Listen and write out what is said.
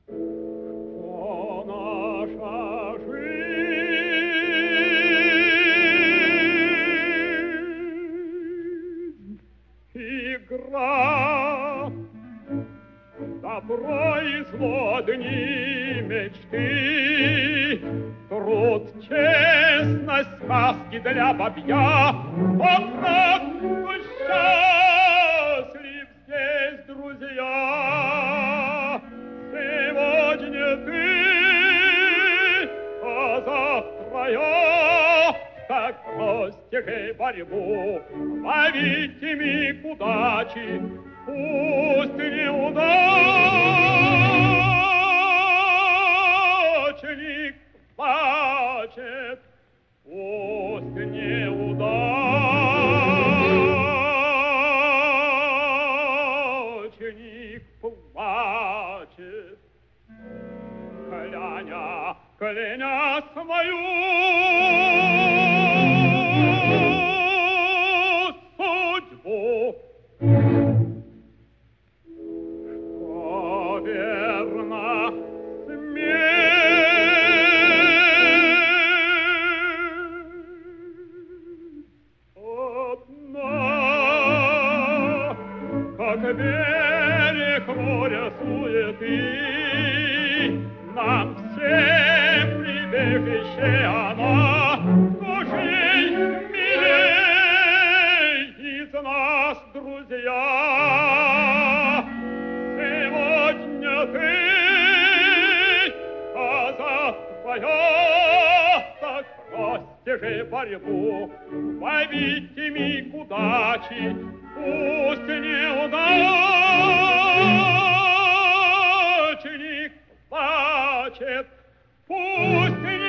О, наша жизнь, игра, добро и зло, дни мечты, труд, честность, сказки для бабья. О, как счастлив здесь, друзья! Сегодня ты, а завтра я. Так бросьте борьбу, ловите миг удачи, пусть неудачник плачет, пусть неудачник плачет, кляня свою судьбу. Что верно, смерть одна, как берег моря суеты, нам всем прибежище она. Кто ж ей милей из нас, друзья? Сегодня ты, а завтра я. Так бросьте же борьбу, ловите миг удачи, пусть неудачник плачет, пусть